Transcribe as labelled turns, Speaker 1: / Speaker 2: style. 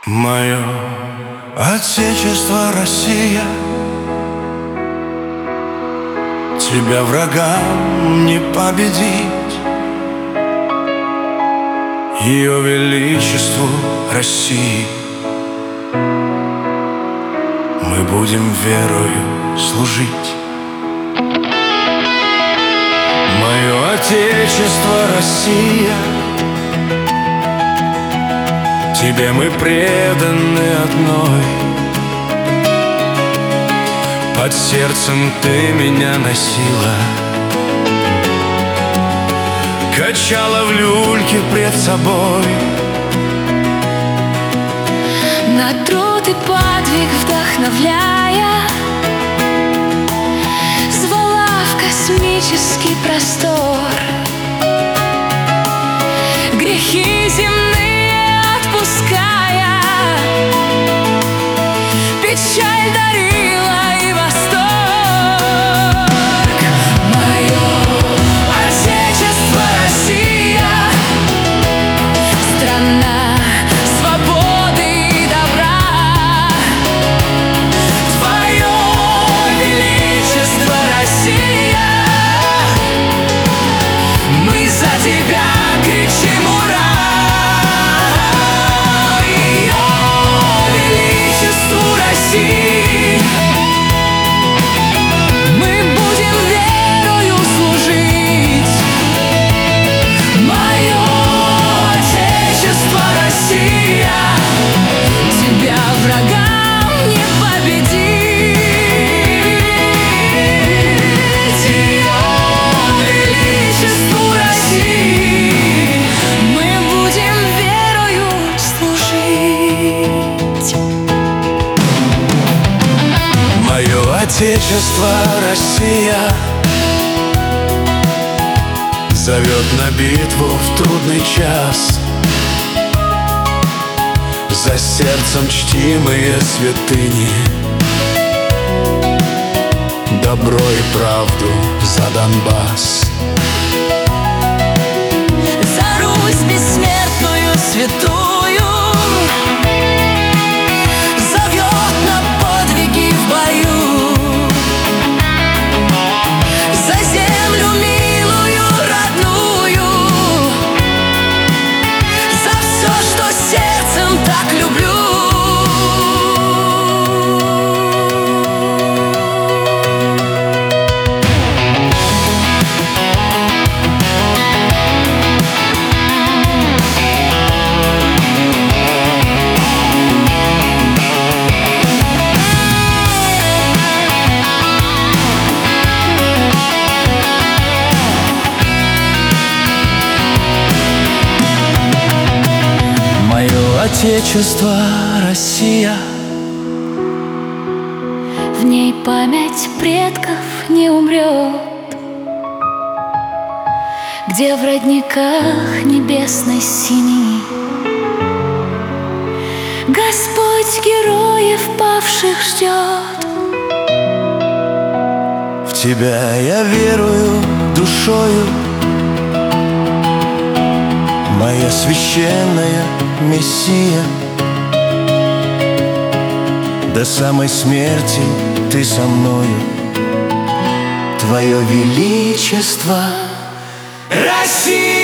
Speaker 1: Мое отечество Россия, тебя врагам не победить. Ее величеству России мы будем верою служить. Мое отечество Россия, тебе мы преданы одной. Под сердцем ты меня носила, качала в люльке пред собой.
Speaker 2: На труд и подвиг вдохновляя, звала в космический простор. Грехи земные отпуская, печаль дарила и восторг. Мое отечество Россия, страна свободы и добра. Твое величество Россия, мы за тебя кричим ура!
Speaker 1: Отечество Россия зовет на битву в трудный час. За сердцем чтимые святыни, добро и правду за Донбасс.
Speaker 2: За Русь бессмертную святую зовет на подвиги в бою.
Speaker 1: Отечество Россия,
Speaker 2: в ней память предков не умрет, где в родниках небесной синей Господь героев павших ждет.
Speaker 1: В тебя я верую душою, моя священная Мессия. До самой смерти ты со мною, Твое величество Россия.